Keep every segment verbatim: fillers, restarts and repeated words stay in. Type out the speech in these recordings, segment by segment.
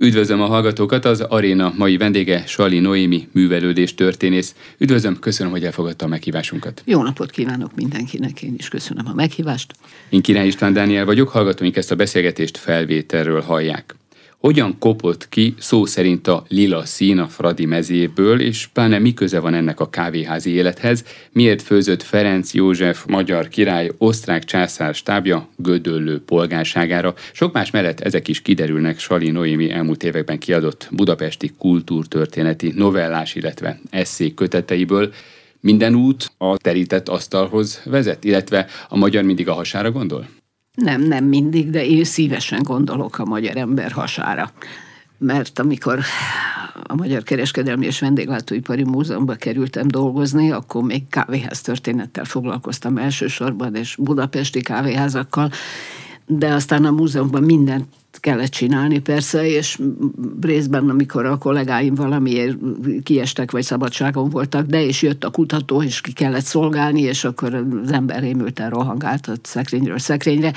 Üdvözlöm a hallgatókat, az Aréna mai vendége Salli Noémi, művelődés történész. Üdvözlöm, köszönöm, hogy elfogadta a meghívásunkat. Jó napot kívánok mindenkinek, én is köszönöm a meghívást. Én Király István Dániel vagyok, hallgatóink ezt a beszélgetést felvételről hallják. Hogyan kopott ki szó szerint a lila szín a Fradi mezéből, és pláne mi köze van ennek a kávéházi élethez? Miért főzött Ferenc József magyar király osztrák császár stábja Gödöllő polgárságára? Sok más mellett ezek is kiderülnek Salli Noémi elmúlt években kiadott budapesti kultúrtörténeti novellás, illetve esszé köteteiből. Minden út a terített asztalhoz vezet, illetve a magyar mindig a hasára gondol? Nem, nem mindig, de én szívesen gondolok a magyar ember hasára. Mert amikor a Magyar Kereskedelmi és Vendéglátóipari Múzeumba kerültem dolgozni, akkor még kávéház történettel foglalkoztam elsősorban, és budapesti kávéházakkal, de aztán a múzeumban mindent kellett csinálni persze, és részben, amikor a kollégáim valamiért kiestek, vagy szabadságon voltak, de és jött a kutató, és ki kellett szolgálni, és akkor az ember rémülten rohangált a szekrényről szekrényre,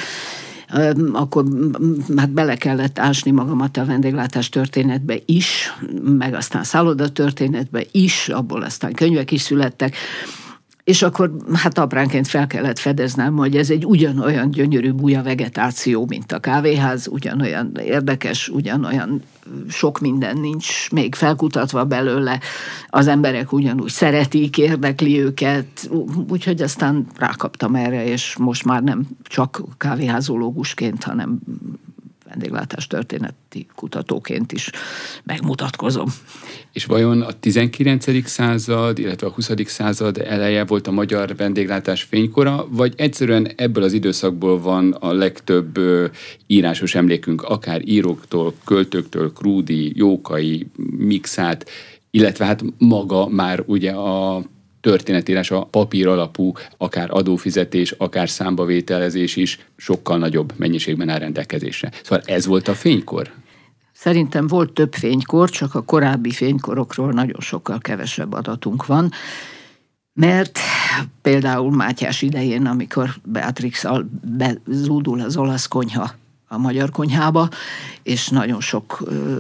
akkor hát bele kellett ásni magamat a vendéglátás történetbe is, meg aztán szálloda történetbe is, abból aztán könyvek is születtek, és akkor hát apránként fel kellett fedeznem, hogy ez egy ugyanolyan gyönyörű buja vegetáció, mint a kávéház, ugyanolyan érdekes, ugyanolyan sok minden nincs még felkutatva belőle, az emberek ugyanúgy szeretik, érdekli őket, úgyhogy aztán rákaptam erre, és most már nem csak kávéházológusként, hanem vendéglátás történeti kutatóként is megmutatkozom. És vajon a tizenkilencedik század, illetve a huszadik század eleje volt a magyar vendéglátás fénykora, vagy egyszerűen ebből az időszakból van a legtöbb ö, írásos emlékünk, akár íróktól, költőktől, Krúdy, Jókai, Mikszát, illetve hát maga már ugye a történetírás, a papír alapú, akár adófizetés, akár számbavételezés is sokkal nagyobb mennyiségben áll rendelkezésre. Szóval ez volt a fénykor? Szerintem volt több fénykor, csak a korábbi fénykorokról nagyon sokkal kevesebb adatunk van, mert például Mátyás idején, amikor Beatrix-al bezúdul az olasz konyha a magyar konyhába, és nagyon sok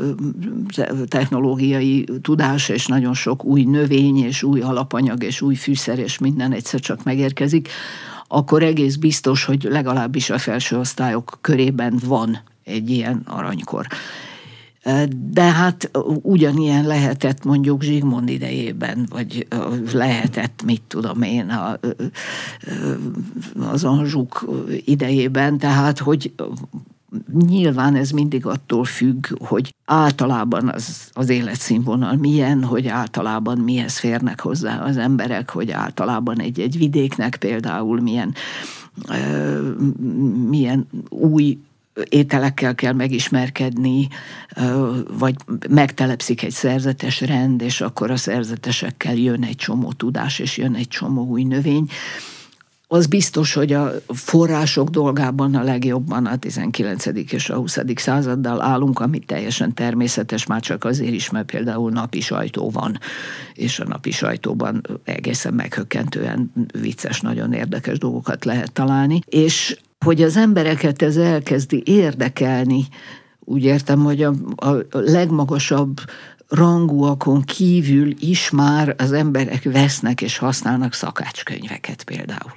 technológiai tudás, és nagyon sok új növény, és új alapanyag, és új fűszer, és minden egyszer csak megérkezik, akkor egész biztos, hogy legalábbis a felső osztályok körében van egy ilyen aranykor. De hát ugyanilyen lehetett mondjuk Zsigmond idejében, vagy lehetett, mit tudom én, a, az Anjouk idejében, tehát, hogy nyilván ez mindig attól függ, hogy általában az, az életszínvonal milyen, hogy általában mihez férnek hozzá az emberek, hogy általában egy-egy vidéknek például milyen, uh, milyen új ételekkel kell megismerkedni, vagy megtelepszik egy szerzetes rend, és akkor a szerzetesekkel jön egy csomó tudás, és jön egy csomó új növény. Az biztos, hogy a források dolgában a legjobban a tizenkilencedik és a huszadik századdal állunk, ami teljesen természetes, már csak azért is, mert például napi sajtó van, és a napi sajtóban egészen meghökkentően vicces, nagyon érdekes dolgokat lehet találni, és hogy az embereket ez elkezdi érdekelni, úgy értem, hogy a, a legmagasabb rangúakon kívül is már az emberek vesznek és használnak szakácskönyveket például.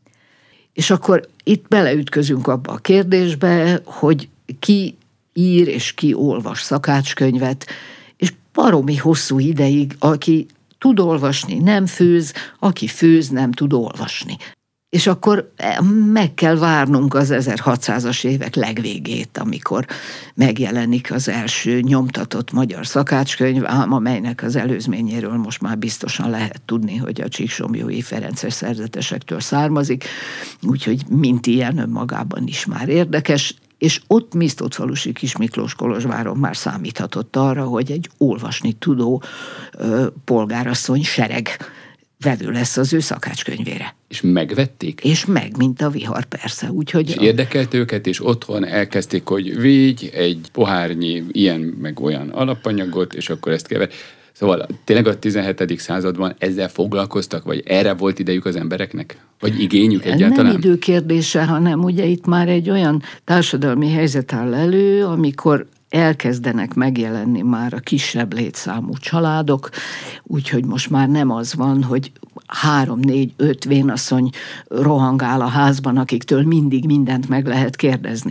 És akkor itt beleütközünk abba a kérdésbe, hogy ki ír és ki olvas szakácskönyvet, és baromi hosszú ideig, aki tud olvasni, nem főz, aki főz, nem tud olvasni. És akkor meg kell várnunk az ezerhatszázas évek legvégét, amikor megjelenik az első nyomtatott magyar szakácskönyv, ám amelynek az előzményéről most már biztosan lehet tudni, hogy a Csíksomlyói ferences szerzetesektől származik, úgyhogy mint ilyen önmagában is már érdekes, és ott Misztótfalusi Kis Miklós Kolozsváron már számíthatott arra, hogy egy olvasni tudó ö, polgárasszony sereg vevő lesz az ő szakácskönyvére. És megvették? És meg, mint a vihar, persze. Úgyhogy és a... érdekelt őket, és otthon elkezdték, hogy vigy egy pohárnyi ilyen, meg olyan alapanyagot, és akkor ezt kever. Szóval tényleg a tizenhetedik században ezzel foglalkoztak, vagy erre volt idejük az embereknek? Vagy igényük egyáltalán? Nem idő kérdése, hanem ugye itt már egy olyan társadalmi helyzet áll elő, amikor elkezdenek megjelenni már a kisebb létszámú családok, úgyhogy most már nem az van, hogy három, négy, öt vénasszony rohangál a házban, akiktől mindig mindent meg lehet kérdezni,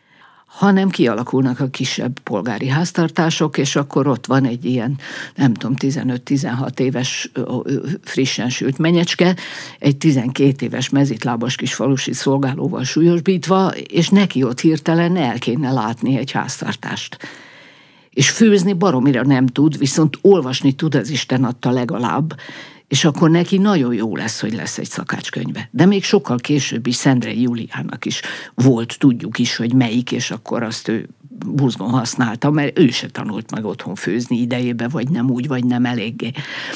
hanem kialakulnak a kisebb polgári háztartások, és akkor ott van egy ilyen, nem tudom, tizenöt-tizenhat éves frissen sült menyecske, egy tizenkét éves mezitlábas kis falusi szolgálóval súlyosbítva, és neki ott hirtelen el kéne látni egy háztartást. És főzni baromira nem tud, viszont olvasni tud, az Isten adta legalább, és akkor neki nagyon jó lesz, hogy lesz egy szakácskönyve. De még sokkal később is Szendrei Júliának is volt, tudjuk is, hogy melyik, és akkor azt ő buzgón használta, mert ő se tanult meg otthon főzni idejébe, vagy nem úgy, vagy nem eléggé.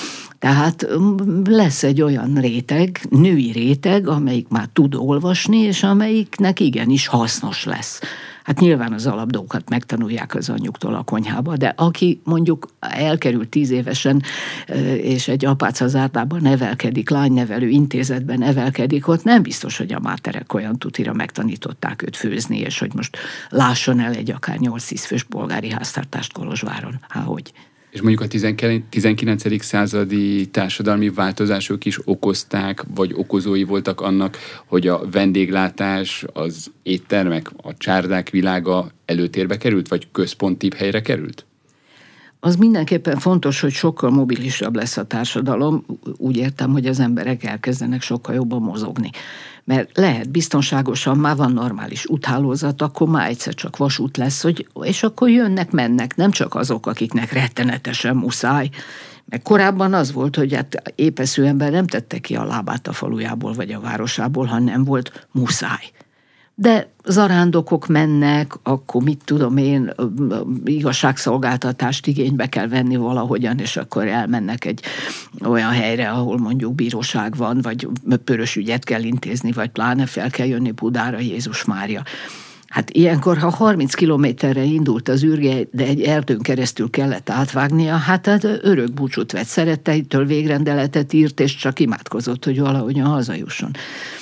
Tehát lesz egy olyan réteg, női réteg, amelyik már tud olvasni, és amelyiknek igenis hasznos lesz. Hát nyilván az alapdolgokat megtanulják az anyjuktól a konyhába, de aki mondjuk elkerült tíz évesen, és egy apáca zárdában nevelkedik, lánynevelő intézetben nevelkedik, ott nem biztos, hogy a máterek olyan tutira megtanították őt főzni, és hogy most lásson el egy akár nyolc-tíz fős polgári háztartást Kolozsváron. Há, hogy? És mondjuk a tizenkilencedik századi társadalmi változások is okozták, vagy okozói voltak annak, hogy a vendéglátás, az éttermek, a csárdák világa előtérbe került, vagy központibb helyre került? Az mindenképpen fontos, hogy sokkal mobilisabb lesz a társadalom. Úgy értem, hogy az emberek elkezdenek sokkal jobban mozogni. Mert lehet biztonságosan, már van normális úthálózat, akkor már egyszer csak vasút lesz, hogy, és akkor jönnek, mennek, nem csak azok, akiknek rettenetesen muszáj. Mert korábban az volt, hogy hát épeszű ember nem tette ki a lábát a falujából vagy a városából, ha nem volt muszáj. De zarándokok mennek, akkor mit tudom én, igazságszolgáltatást igénybe kell venni valahogyan, és akkor elmennek egy olyan helyre, ahol mondjuk bíróság van, vagy pörös ügyet kell intézni, vagy pláne fel kell jönni Budára, Jézus Mária. Hát ilyenkor, ha harminc kilométerre indult az űrge, de egy erdőn keresztül kellett átvágnia, hát, hát örök búcsút vett szeretteitől, végrendeletet írt, és csak imádkozott, hogy valahogyan hazajusson.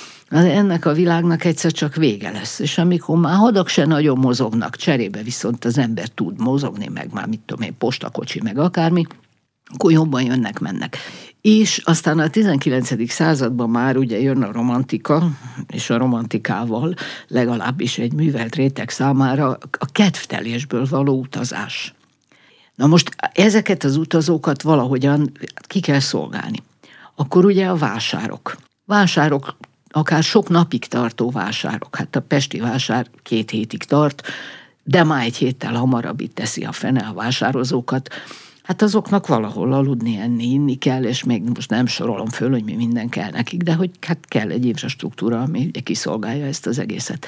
Ennek a világnak egyszer csak vége lesz, és amikor már hadak se nagyon mozognak, cserébe viszont az ember tud mozogni, meg már mit tudom én, postakocsi, meg akármi, akkor jobban jönnek, mennek. És aztán a tizenkilencedik században már ugye jön a romantika, és a romantikával legalábbis egy művelt réteg számára a kedvtelésből való utazás. Na most ezeket az utazókat valahogyan ki kell szolgálni. Akkor ugye a vásárok. Vásárok, akár sok napig tartó vásárok. Hát a pesti vásár két hétig tart, de már egy héttel hamarabb itt teszi a fene a vásározókat. Hát azoknak valahol aludni, enni, inni kell, és még most nem sorolom föl, hogy mi minden kell nekik, de hogy hát kell egy infrastruktúra, ami ugye kiszolgálja ezt az egészet.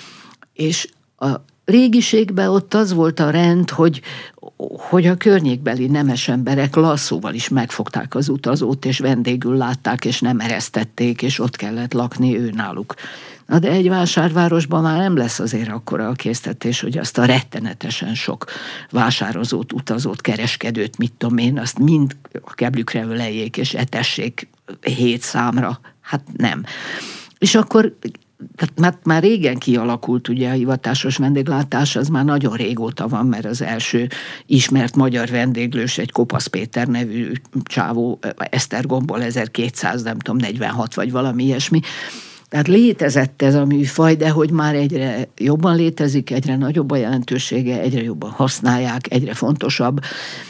És a régiségben ott az volt a rend, hogy, hogy a környékbeli nemes emberek lasszóval is megfogták az utazót, és vendégül látták, és nem eresztették, és ott kellett lakni ő náluk. Na de egy vásárvárosban már nem lesz azért akkora a késztetés, hogy azt a rettenetesen sok vásározót, utazót, kereskedőt, mit tudom én, azt mind a keblükre öleljék, és etessék hét számra. Hát nem. És akkor tehát már, már régen kialakult ugye a hivatásos vendéglátás, az már nagyon régóta van, mert az első ismert magyar vendéglős egy Kopasz Péter nevű csávó Esztergomból ezerkétszáz, nem tudom, negyvenhat vagy valami ilyesmi. Tehát létezett ez a műfaj, de hogy már egyre jobban létezik, egyre nagyobb a jelentősége, egyre jobban használják, egyre fontosabb,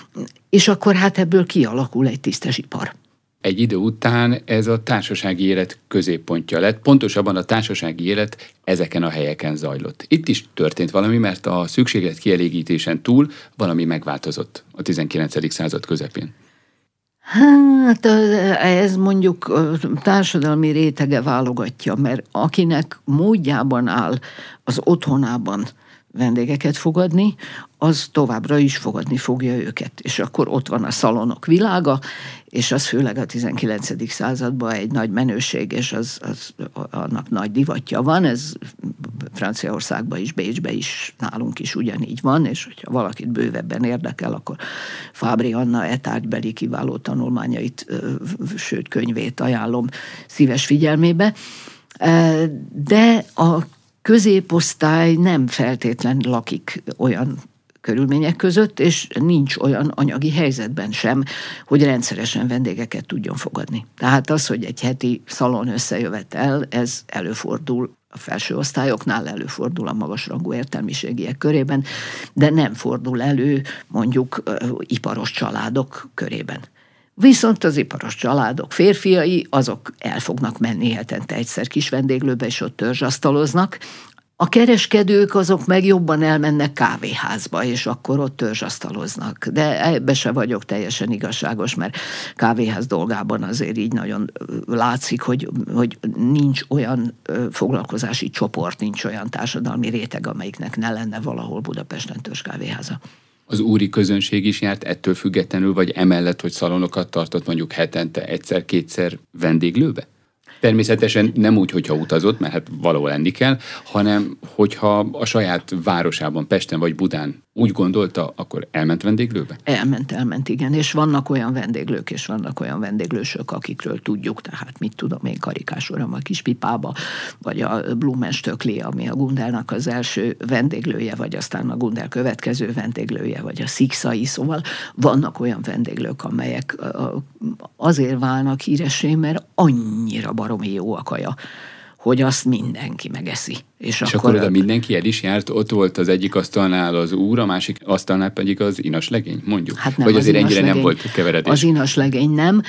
és akkor hát ebből kialakul egy tisztes ipar. Egy idő után ez a társasági élet középpontja lett, pontosabban a társasági élet ezeken a helyeken zajlott. Itt is történt valami, mert a szükséglet kielégítésen túl valami megváltozott a tizenkilencedik század közepén. Hát ez mondjuk társadalmi rétege válogatja, mert akinek módjában áll az otthonában vendégeket fogadni, az továbbra is fogadni fogja őket. És akkor ott van a szalonok világa, és az főleg a tizenkilencedik században egy nagy menőség, és az, az, annak nagy divatja van, ez Franciaországban is, Bécsben is, nálunk is ugyanígy van, és hogyha valakit bővebben érdekel, akkor Fábri Anna etárgybeli kiváló tanulmányait, sőt könyvét ajánlom szíves figyelmébe. De a középosztály nem feltétlen lakik olyan körülmények között, és nincs olyan anyagi helyzetben sem, hogy rendszeresen vendégeket tudjon fogadni. Tehát az, hogy egy heti szalon összejövetel, ez előfordul a felső osztályoknál, előfordul a magasrangú értelmiségiek körében, de nem fordul elő mondjuk iparos családok körében. Viszont az iparos családok férfiai, azok el fognak menni hetente egyszer kis vendéglőbe, és ott törzsasztaloznak. A kereskedők azok meg jobban elmennek kávéházba, és akkor ott törzsasztaloznak. De ebbe se vagyok teljesen igazságos, mert kávéház dolgában azért így nagyon látszik, hogy, hogy nincs olyan foglalkozási csoport, nincs olyan társadalmi réteg, amelyiknek ne lenne valahol Budapesten törzskávéháza. Az úri közönség is járt ettől függetlenül, vagy emellett, hogy szalonokat tartott mondjuk hetente egyszer-kétszer vendéglőbe? Természetesen nem úgy, hogyha utazott, mert hát valahol enni kell, hanem hogyha a saját városában, Pesten vagy Budán úgy gondolta, akkor elment vendéglőbe? Elment, elment, igen. És vannak olyan vendéglők, és vannak olyan vendéglősök, akikről tudjuk, tehát mit tudom én, Karikás uram a Kispipába, vagy a Blumenstölkli, ami a Gundelnak az első vendéglője, vagy aztán a Gundel következő vendéglője, vagy a Szikszai, szóval vannak olyan vendéglők, amelyek azért válnak híressé, mert annyira baromi jó a kaja, hogy azt mindenki megeszi. És, és akkor, akkor oda mindenki el is járt, ott volt az egyik asztalnál az úr, a másik asztalnál pedig az inaslegény, mondjuk? Hát nem, vagy az azért ennyire legény, nem volt keveredés? Az inaslegény nem.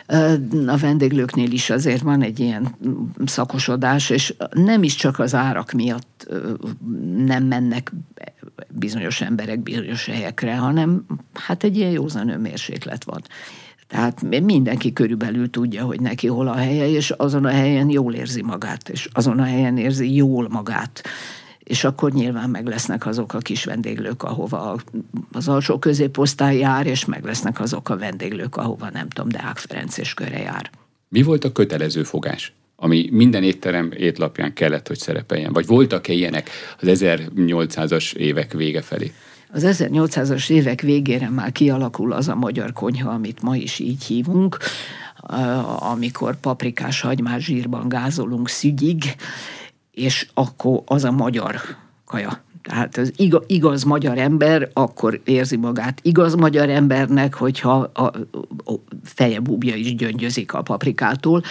A vendéglőknél is azért van egy ilyen szakosodás, és nem is csak az árak miatt nem mennek bizonyos emberek bizonyos helyekre, hanem hát egy ilyen józan önmérséklet van. Tehát mindenki körülbelül tudja, hogy neki hol a helye, és azon a helyen jól érzi magát, és azon a helyen érzi jól magát. És akkor nyilván meg lesznek azok a kis vendéglők, ahova az alsó középosztály jár, és meg lesznek azok a vendéglők, ahova nem tudom, Deák Ferenc és köre jár. Mi volt a kötelező fogás, ami minden étterem étlapján kellett, hogy szerepeljen? Vagy voltak-e ilyenek az ezernyolcszázas évek vége felé? Az ezernyolcszázas évek végére már kialakul az a magyar konyha, amit ma is így hívunk, amikor paprikás hagymás zsírban gázolunk szügyig, és akkor az a magyar kaja. Tehát az igaz, igaz magyar ember akkor érzi magát igaz magyar embernek, hogyha a, a feje búbja is gyöngyözik a paprikától.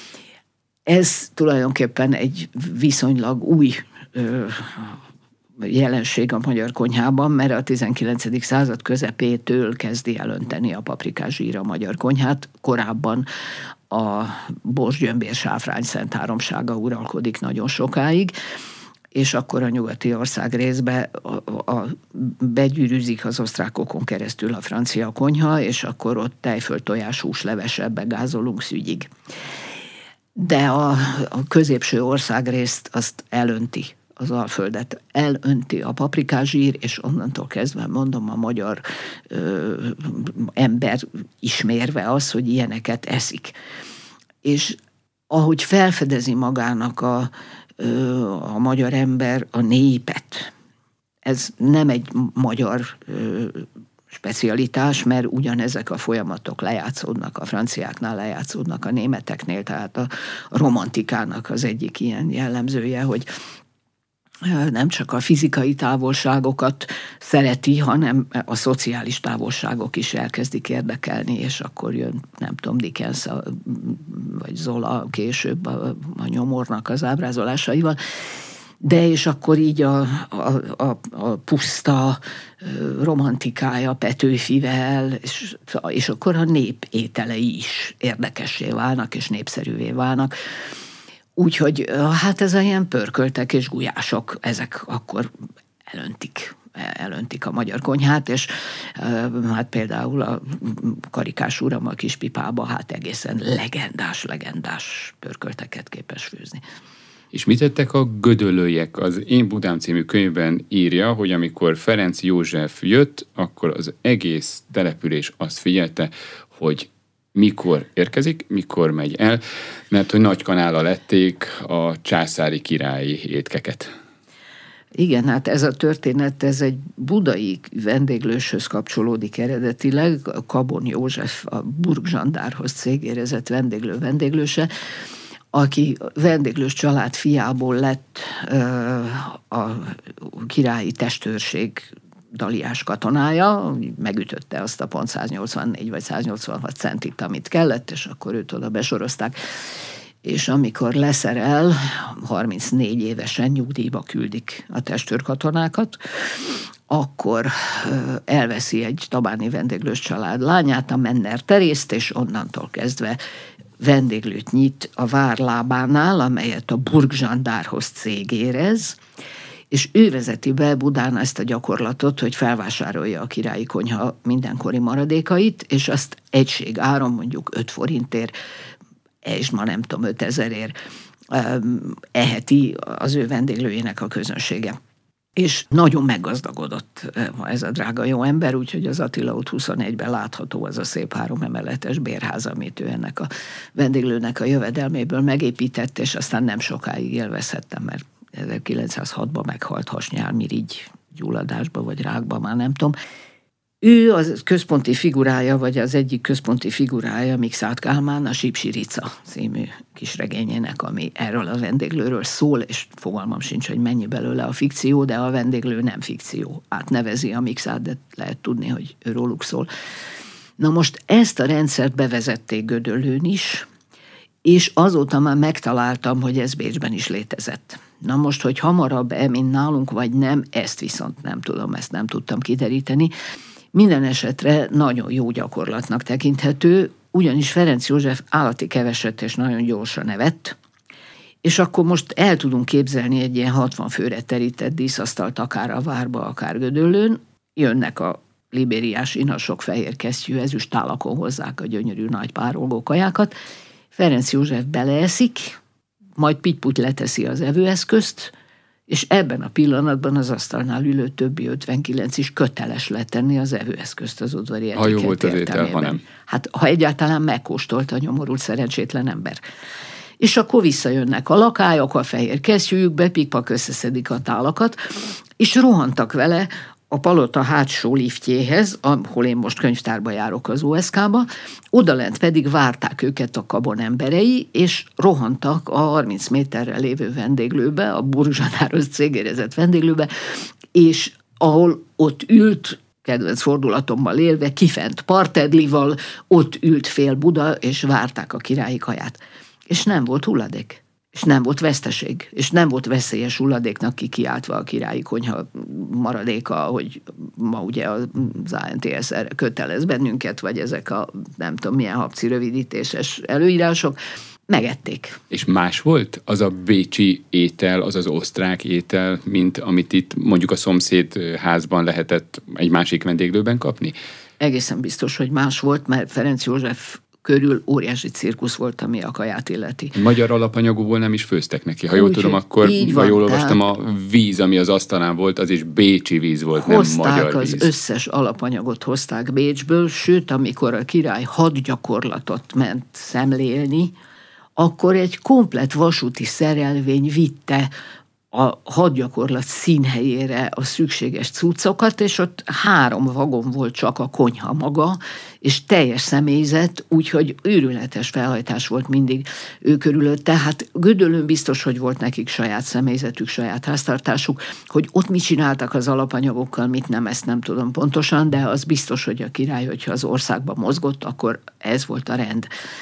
Ez tulajdonképpen egy viszonylag új ö, jelenség a magyar konyhában, mert a tizenkilencedik század közepétől kezdi elönteni a paprikás zsír a magyar konyhát. Korábban a bors, gyömbér, sáfrány szent háromsága uralkodik nagyon sokáig, és akkor a nyugati ország részbe a, a, begyűrűzik az osztrákokon keresztül a francia konyha, és akkor ott tejföl, tojás, húslevesel begázolunk szügyig. De a, a középső országrészt azt elönti, az Alföldet elönti a paprikázsír, és onnantól kezdve mondom, a magyar ö, ember ismérve az, hogy ilyeneket eszik. És ahogy felfedezi magának a, ö, a magyar ember a népet, ez nem egy magyar ö, specialitás, mert ugyanezek a folyamatok lejátszódnak, a franciáknál lejátszódnak, a németeknél, tehát a, a romantikának az egyik ilyen jellemzője, hogy nem csak a fizikai távolságokat szereti, hanem a szociális távolságok is elkezdik érdekelni, és akkor jön, nem tudom, Dickens a, vagy Zola később a, a nyomornak az ábrázolásaival. De és akkor így a, a, a, a puszta romantikája Petőfivel, és, és akkor a nép ételei is érdekessé válnak, és népszerűvé válnak. Úgyhogy hát ez a ilyen pörköltek és gulyások, ezek akkor elöntik, elöntik a magyar konyhát, és hát például a Karikás uram a Kispipába hát egészen legendás, legendás pörkölteket képes főzni. És mit tettek a gödöllőiek? Az Én Budám című könyvben írja, hogy amikor Ferenc József jött, akkor az egész település azt figyelte, hogy mikor érkezik, mikor megy el, mert hogy nagy kanállal ették a császári királyi étkeket. Igen, hát ez a történet, ez egy budai vendéglőshöz kapcsolódik eredetileg, Kabon József, a Burgzsandárhoz cégérezett vendéglő vendéglőse, aki vendéglős család fiából lett a királyi testőrség daliás katonája, megütötte azt a pont száznyolcvannégy vagy száznyolcvanhat centit, amit kellett, és akkor őt oda besorozták. És amikor leszerel, harmincnégy évesen nyugdíjba küldik a testőrkatonákat, akkor elveszi egy tabáni vendéglős család lányát, a Menner Terészt, és onnantól kezdve vendéglőt nyit a várlábánál, amelyet a Burgzsandárhoz cégérez, és ő vezeti be Budán ezt a gyakorlatot, hogy felvásárolja a királyi konyha mindenkori maradékait, és azt egység áron, mondjuk öt forintért, és ma nem tudom, ötezerért eheti az ő vendéglőjének a közönsége. És nagyon meggazdagodott ez a drága jó ember, úgyhogy az Attila út huszonegyben látható az a szép három emeletes bérház, amit ő ennek a vendéglőnek a jövedelméből megépített, és aztán nem sokáig élvezhettem, mert ezerkilencszázhatban meghalt hasnyálmirigy gyulladásba, vagy rákba, már nem tudom. Ő az központi figurája, vagy az egyik központi figurája, Mikszáth Kálmán, a Sipsirica című kisregényének, ami erről a vendéglőről szól, és fogalmam sincs, hogy mennyi belőle a fikció, de a vendéglő nem fikció. Átnevezi a Mikszáth, de lehet tudni, hogy ő róluk szól. Na most ezt a rendszert bevezették Gödöllőn is, és azóta már megtaláltam, hogy ez Bécsben is létezett. Na most, hogy hamarabb-e, mint nálunk, vagy nem, ezt viszont nem tudom, ezt nem tudtam kideríteni. Minden esetre nagyon jó gyakorlatnak tekinthető, ugyanis Ferenc József állati keveset és nagyon gyorsan evett, és akkor most el tudunk képzelni egy ilyen hatvan főre terített díszasztalt akár a várba, akár Gödöllőn, jönnek a libériás inasok fehér kesztyű ezüst tálakon hozzák a gyönyörű nagy párolgó kajákat, Ferenc József beleeszik, majd pitty-puty leteszi az evőeszközt, és ebben a pillanatban az asztalnál ülő többi ötvenkilenc is köteles letenni az evőeszközt az udvari etikett értelmében. Ha jó volt az étel, ha nem. Hát, ha egyáltalán megkóstolta a nyomorult szerencsétlen ember. És akkor visszajönnek a lakályok a fehér kesztyűjükbe, pikpak összeszedik a tálakat, és rohantak vele a palota hátsó liftjéhez, ahol én most könyvtárba járok az o es ká-ba, odalent pedig várták őket a kabon emberei, és rohantak a harminc méterre lévő vendéglőbe, a Burgzsandárhoz cégérezett vendéglőbe, és ahol ott ült, kedvenc fordulatommal élve, kifent partedlival, ott ült fél Buda, és várták a királyi kaját. És nem volt hulladék. És nem volt veszteség, és nem volt veszélyes hulladéknak kikiáltva a királyi konyha maradéka, hogy ma ugye az á en té es erre kötelez bennünket, vagy ezek a nem tudom milyen habci rövidítéses előírások, megették. És más volt az a bécsi étel, az az osztrák étel, mint amit itt mondjuk a szomszéd házban lehetett egy másik vendéglőben kapni? Egészen biztos, hogy más volt, mert Ferenc József körül óriási cirkusz volt, ami a kaját illeti. Magyar alapanyagúból nem is főztek neki. Ha jól úgy, tudom, akkor, ha van, jól olvastam, a víz, ami az asztalán volt, az is bécsi víz volt, nem magyar víz. Az összes alapanyagot hozták Bécsből, sőt, amikor a király hadgyakorlatot ment szemlélni, akkor egy komplett vasúti szerelvény vitte a hadgyakorlat színhelyére a szükséges cuccokat, és ott három vagon volt csak a konyha maga, és teljes személyzet, úgyhogy őrületes felhajtás volt mindig ő körülött. Tehát Gödöllőn biztos, hogy volt nekik saját személyzetük, saját háztartásuk, hogy ott mit csináltak az alapanyagokkal, mit nem, ezt nem tudom pontosan, de az biztos, hogy a király, hogyha az országban mozgott, akkor ez volt a rend.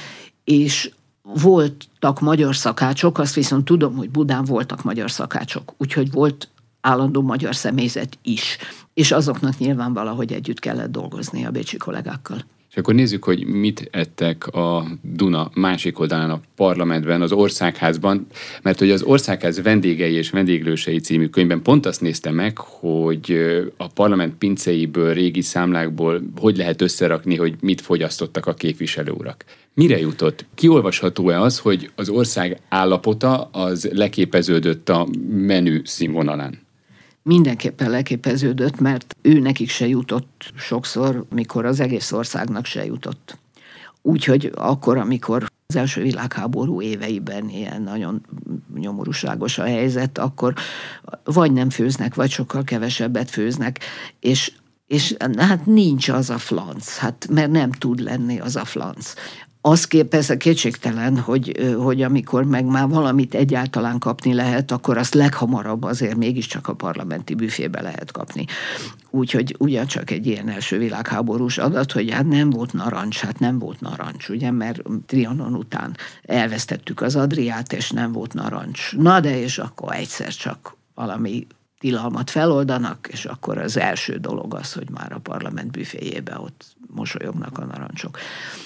És voltak magyar szakácsok, azt viszont tudom, hogy Budán voltak magyar szakácsok, úgyhogy volt állandó magyar személyzet is, és azoknak nyilván valahogy együtt kellett dolgozni a bécsi kollégákkal. És akkor nézzük, hogy mit ettek a Duna másik oldalán a parlamentben, az Országházban, mert hogy az Országház vendégei és vendéglősei című könyvben pont azt nézte meg, hogy a parlament pinceiből, régi számlákból hogy lehet összerakni, hogy mit fogyasztottak a képviselőurak. Mire jutott? Kiolvasható-e az, hogy az ország állapota az leképeződött a menü színvonalán? Mindenképpen leképeződött, mert ő nekik se jutott sokszor, mikor az egész országnak se jutott. Úgyhogy akkor, amikor az első világháború éveiben ilyen nagyon nyomorúságos a helyzet, akkor vagy nem főznek, vagy sokkal kevesebbet főznek, és, és hát nincs az a flanc, hát mert nem tud lenni az a flanc. Az persze kétségtelen, hogy, hogy amikor meg már valamit egyáltalán kapni lehet, akkor azt leghamarabb azért mégiscsak a parlamenti büfébe lehet kapni. Úgyhogy ugyancsak egy ilyen első világháborús adat, hogy hát nem volt narancs, hát nem volt narancs, ugye, mert Trianon után elvesztettük az Adriát, és nem volt narancs. Na de és akkor egyszer csak valami tilalmat feloldanak, és akkor az első dolog az, hogy már a parlament büféjébe ott mosolyognak a narancsok.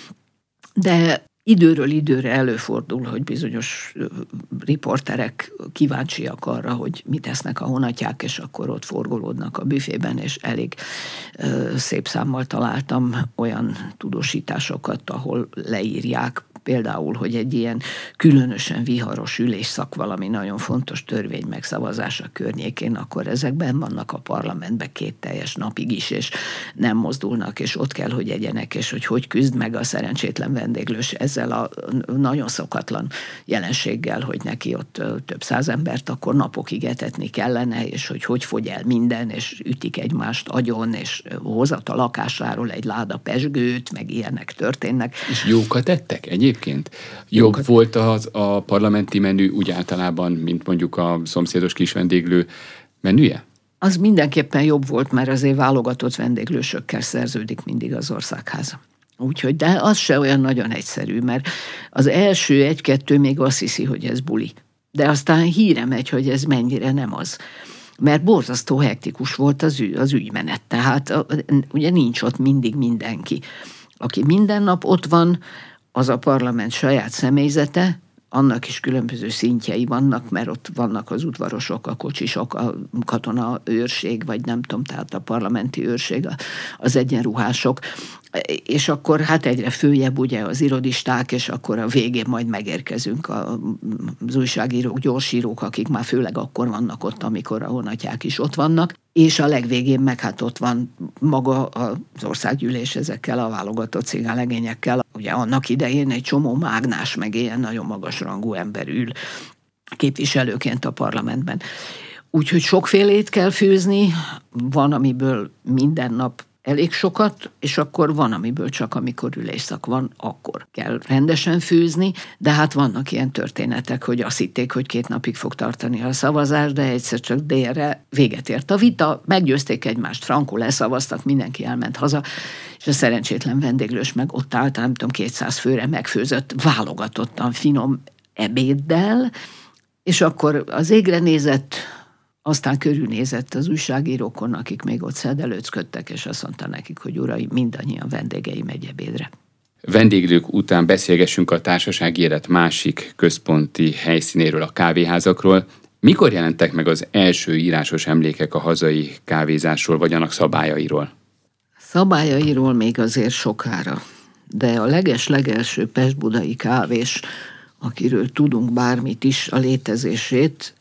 De időről időre előfordul, hogy bizonyos riporterek kíváncsiak arra, hogy mit tesznek a honatják, és akkor ott forgolódnak a büfében, és elég ö, szép számmal találtam olyan tudósításokat, ahol leírják például, hogy egy ilyen különösen viharos ülésszak valami nagyon fontos törvény megszavazása környékén, akkor ezekben vannak a parlamentben két teljes napig is, és nem mozdulnak, és ott kell, hogy egyenek, és hogy hogy küzd meg a szerencsétlen vendéglős ezzel a nagyon szokatlan jelenséggel, hogy neki ott több száz embert akkor napokig etetni kellene, és hogy hogy fogy el minden, és ütik egymást agyon, és hozat a lakásáról egy láda pezsgőt, meg ilyenek történnek. És jókat ettek egyébként? Jobb jókat. Volt az a parlamenti menü úgy általában, mint mondjuk a szomszédos kis vendéglő menüje? Az mindenképpen jobb volt, mert azért válogatott vendéglősökkel szerződik mindig az országháza. Úgyhogy, de az se olyan nagyon egyszerű, mert az első egy-kettő még azt hiszi, hogy ez buli. De aztán híre megy, hogy ez mennyire nem az. Mert borzasztó hektikus volt az, ügy, az ügymenet. Tehát ugye nincs ott mindig mindenki. Aki minden nap ott van, az a parlament saját személyzete, annak is különböző szintjei vannak, mert ott vannak az udvarosok, a kocsisok, a katona őrség, vagy nem tudom, tehát a parlamenti őrség, az egyenruhások, és akkor hát egyre följebb ugye az irodisták, és akkor a végén majd megérkezünk az újságírók, gyorsírók, akik már főleg akkor vannak ott, amikor a honatják is ott vannak, és a legvégén meg hát ott van maga az országgyűlés ezekkel a válogatott cigálegényekkel. Ugye annak idején egy csomó mágnás, meg ilyen nagyon magas rangú ember ül képviselőként a parlamentben. Úgyhogy sokfélét kell főzni, van, amiből minden nap elég sokat, és akkor van, amiből csak amikor ülésszak van, akkor kell rendesen főzni, de hát vannak ilyen történetek, hogy azt hitték, hogy két napig fog tartani a szavazás, de egyszer csak délre véget ért a vita, meggyőzték egymást, frankul leszavaztak, mindenki elment haza, és a szerencsétlen vendéglős meg ott állt, nem tudom, kétszáz főre megfőzött, válogatottan finom ebéddel, és akkor az égre nézett, aztán körülnézett az újságírókon, akik még ott szedelőcködtek, és azt mondta nekik, hogy uraim, mindannyian vendégeim egy ebédre. Vendéglők után beszélgessünk a társasági élet másik központi helyszínéről, a kávéházakról. Mikor jelentek meg az első írásos emlékek a hazai kávézásról, vagy annak szabályairól? Szabályairól még azért sokára, de a leges-legelső pest-budai kávés, akiről tudunk bármit is, a létezését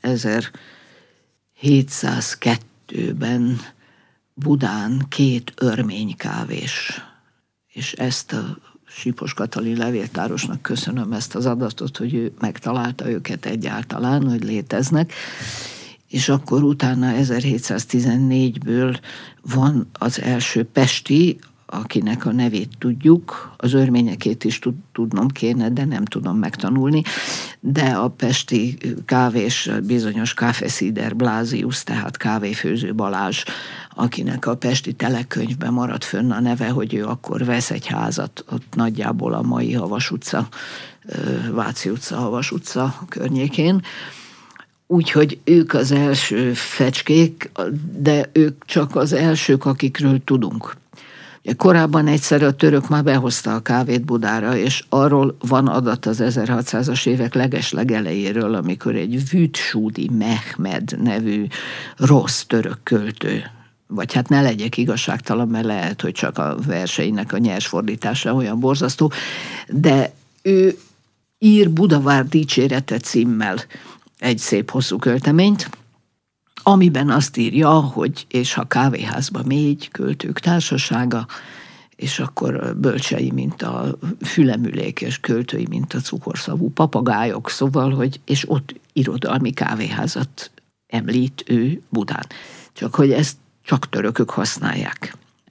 ezerhétszázkettőben Budán két örmény kávés, és ezt a Sipos Katalin levéltárosnak köszönöm ezt az adatot, hogy ő megtalálta őket egyáltalán, hogy léteznek, és akkor utána ezerhétszáztizennégyből van az első pesti, akinek a nevét tudjuk, az örményekét is tud, tudnom kéne, de nem tudom megtanulni, de a pesti kávés bizonyos Káfeszíder Blázius, tehát kávéfőző Balázs, akinek a pesti telekönyvben maradt fönn a neve, hogy ő akkor vesz egy házat, ott nagyjából a mai Havas utca, Váci utca, Havas utca környékén. Úgyhogy ők az első fecskék, de ők csak az elsők, akikről tudunk. Korábban egyszer a török már behozta a kávét Budára, és arról van adat az ezerhatszázas évek legeslegelejéről, amikor egy Vütsúdi Mehmed nevű rossz török költő, vagy hát ne legyek igazságtalan, mert lehet, hogy csak a verseinek a nyers fordítása olyan borzasztó, de ő ír Budavár dicsérete címmel egy szép hosszú költeményt, amiben azt írja, hogy és ha kávéházba mégy, költők társasága, és akkor bölcsei, mint a fülemülék, és költői, mint a cukorszavú papagájok, szóval, hogy és ott irodalmi kávéházat említ ő Budán. Csak hogy ezt csak törökök használják.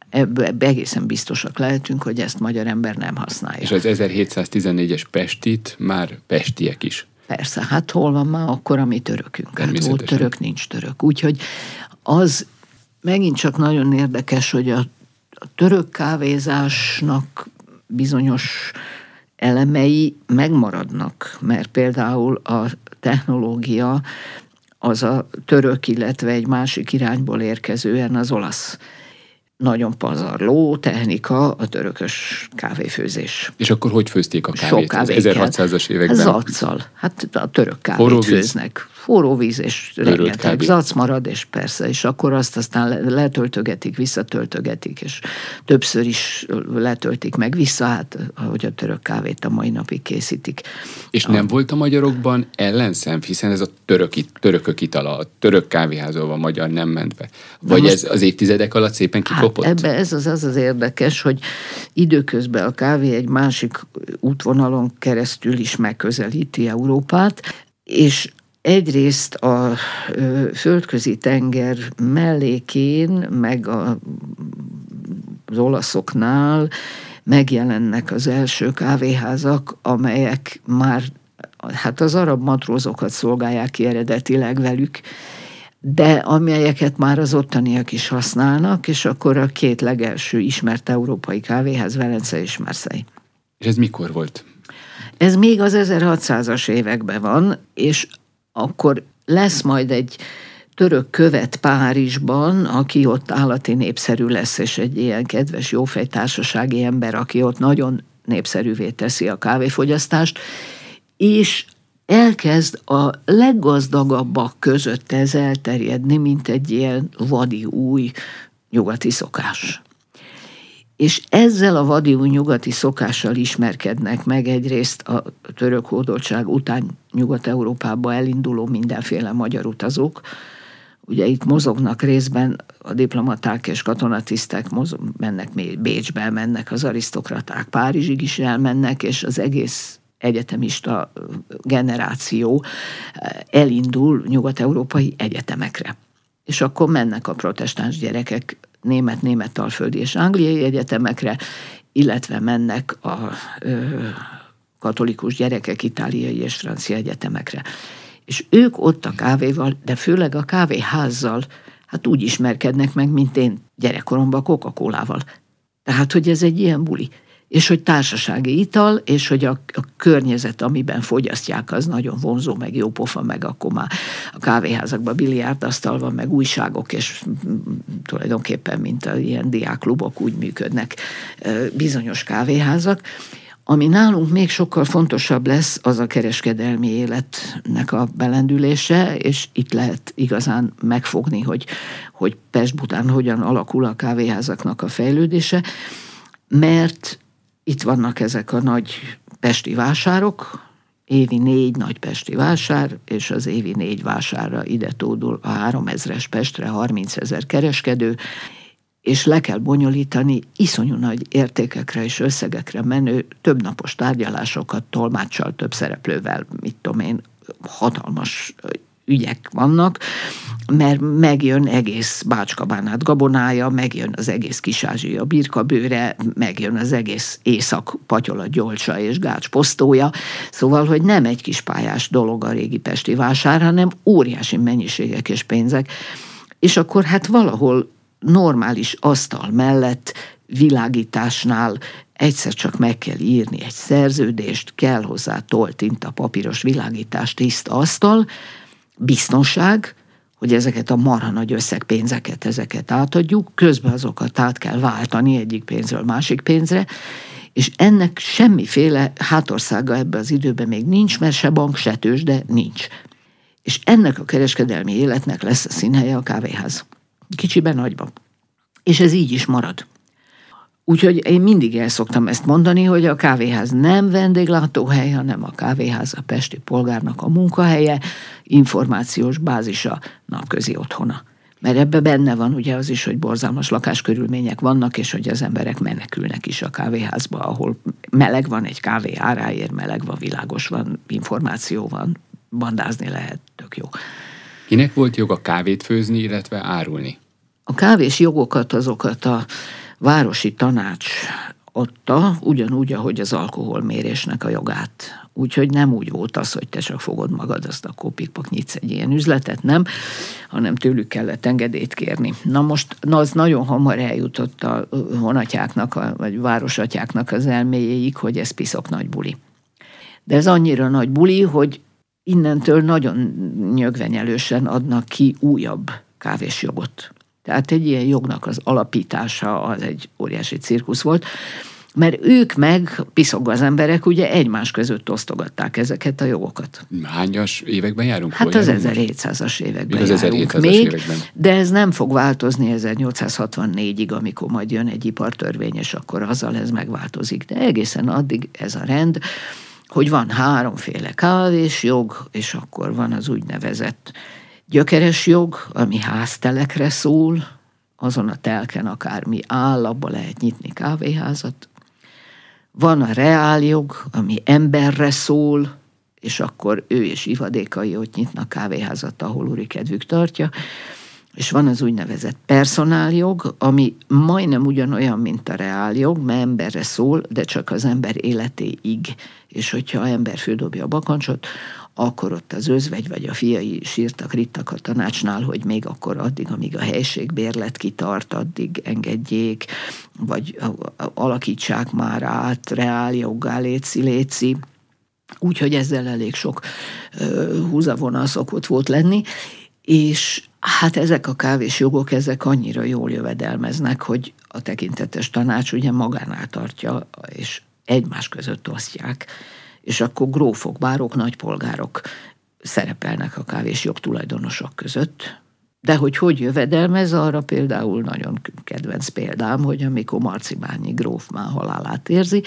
Ebből, ebből egészen biztosak lehetünk, hogy ezt magyar ember nem használja. És az ezerhétszáztizennégyes pestit már pestiek is. Persze, hát hol van már akkor a mi törökünk? Hát volt török, nincs török. Úgyhogy az megint csak nagyon érdekes, hogy a, a török kávézásnak bizonyos elemei megmaradnak, mert például a technológia az a török, illetve egy másik irányból érkezően az olasz nagyon pazarló technika a törökös kávéfőzés. És akkor hogy főzték a kávét? Sok kávét az ezerhatszázas években? Zaccal. Hát a török kávét forró víz. főznek. Forró víz és rengeteg zac marad, és persze, és akkor azt aztán letöltögetik, visszatöltögetik, és többször is letöltik meg vissza, hát ahogy a török kávét a mai napig készítik. És a... nem volt a magyarokban ellenszem, hiszen ez a török, törökök itala, a török kávéházol van, magyar nem ment be. Vagy most... ez az évtizedek alatt szépen kikopott? Hát ebbe ez az, az az érdekes, hogy időközben a kávé egy másik útvonalon keresztül is megközelíti Európát, és egyrészt a földközi tenger mellékén, meg a, az olaszoknál megjelennek az első kávéházak, amelyek már hát az arab matrózokat szolgálják ki eredetileg velük, de amelyeket már az ottaniak is használnak, és akkor a két legelső ismert európai kávéház, Velence és Marseille. És ez mikor volt? Ez még az ezerhatszázas években van, és akkor lesz majd egy török követ Párizsban, aki ott állati népszerű lesz, és egy ilyen kedves, jófej társasági ember, aki ott nagyon népszerűvé teszi a kávéfogyasztást, és elkezd a leggazdagabbak között ez elterjedni, mint egy ilyen vadi új nyugati szokás. És ezzel a vadi új nyugati szokással ismerkednek meg egyrészt a török hódoltság után Nyugat-Európába elinduló mindenféle magyar utazók. Ugye itt mozognak részben a diplomaták és katonatisztek, mozog, mennek még Bécsbe, mennek az arisztokraták, Párizsig is elmennek, és az egész egyetemista generáció elindul nyugat-európai egyetemekre. És akkor mennek a protestáns gyerekek német-német-alföldi és angliai egyetemekre, illetve mennek a ö, katolikus gyerekek itáliai és francia egyetemekre. És ők ott a kávéval, de főleg a kávéházzal, hát úgy ismerkednek meg, mint én gyerekkoromban Coca-Colával. Tehát, hogy ez egy ilyen buli. És hogy társasági ital, és hogy a, a környezet, amiben fogyasztják, az nagyon vonzó, meg jó pofa, meg akkor már a kávéházakban biliárdasztal van, meg újságok, és tulajdonképpen, mint a ilyen diákklubok úgy működnek bizonyos kávéházak. Ami nálunk még sokkal fontosabb lesz, az a kereskedelmi életnek a belendülése, és itt lehet igazán megfogni, hogy, hogy Pest-Bután hogyan alakul a kávéházaknak a fejlődése, mert itt vannak ezek a nagy pesti vásárok, évi négy nagy pesti vásár, és az évi négy vásárra ide tódul a háromezres Pestre harmincezer kereskedő, és le kell bonyolítani iszonyú nagy értékekre és összegekre menő többnapos tárgyalásokat tolmáccsal, több szereplővel, mit tudom én, hatalmas ügyek vannak, mert megjön egész Bácska-Bánát gabonája, megjön az egész Kis-Ázsia birkabőre, megjön az egész Észak-Patyola, Gyolcsa és Gács posztója. Szóval, hogy nem egy kis pályás dolog a régi pesti vásár, hanem óriási mennyiségek és pénzek. És akkor hát valahol normális asztal mellett világításnál egyszer csak meg kell írni egy szerződést, kell hozzá toll, tinta, papíros világítás, tiszta asztal, biztonság, hogy ezeket a marha nagy összegpénzeket, ezeket átadjuk, közben azokat át kell váltani egyik pénzről másik pénzre, és ennek semmiféle hátországa ebbe az időben még nincs, mert se bank, se tőzsde nincs. És ennek a kereskedelmi életnek lesz a színhelye a kávéház. Kicsiben, nagyban. És ez így is marad. Úgyhogy én mindig el szoktam ezt mondani, hogy a kávéház nem vendéglátóhely, hanem a kávéház a pesti polgárnak a munkahelye, információs bázisa, napközi otthona. Mert ebbe benne van ugye az is, hogy borzalmas lakáskörülmények vannak, és hogy az emberek menekülnek is a kávéházba, ahol meleg van, egy kávé áráért, meleg van, világos van, információ van, bandázni lehet, tök jó. Kinek volt joga kávét főzni, illetve árulni? A kávés jogokat azokat a városi tanács adta, ugyanúgy, ahogy az alkoholmérésnek a jogát. Úgyhogy nem úgy volt az, hogy te csak fogod magad, azt akkor pikpak nyitsz egy ilyen üzletet, nem, hanem tőlük kellett engedélyt kérni. Na most na az nagyon hamar eljutott a honatyáknak, a, vagy városatyáknak az elméjéig, hogy ez piszok nagy buli. De ez annyira nagy buli, hogy innentől nagyon nyögvenyelősen adnak ki újabb kávésjogot. Tehát egy ilyen jognak az alapítása az egy óriási cirkusz volt, mert ők meg, piszogva az emberek, ugye egymás között osztogatták ezeket a jogokat. Hányas években járunk? Hát az ezerhétszázas években az járunk még, években. De ez nem fog változni ezernyolcszázhatvannégyig, amikor majd jön egy ipartörvény, és akkor azzal ez megváltozik. De egészen addig ez a rend, hogy van háromféle kávésjog, és akkor van az úgynevezett gyökeres jog, ami háztelekre szól, azon a telken akármi áll, abba lehet nyitni kávéházat. Van a reáljog, ami emberre szól, és akkor ő és ivadékai ott nyitnak kávéházat, ahol úri kedvük tartja. És van az úgynevezett personáljog, ami majdnem ugyanolyan, mint a reáljog, mert emberre szól, de csak az ember életéig. És hogyha az ember földobja a bakancsot, akkor ott az özvegy vagy a fiai sírtak, rittak a tanácsnál, hogy még akkor addig, amíg a helységbérlet kitart, addig engedjék, vagy alakítsák már át, reáljoggá léci, léci. Úgyhogy ezzel elég sok uh, húzavona szokott volt lenni, és hát ezek a kávésjogok, ezek annyira jól jövedelmeznek, hogy a tekintetes tanács ugye magánál tartja, és egymás között osztják, és akkor grófok, bárok, nagypolgárok szerepelnek a kávésjog tulajdonosok között. De hogy hogy jövedelmez, arra például nagyon kedvenc példám, hogy amikor Marcibányi gróf már halálát érzi,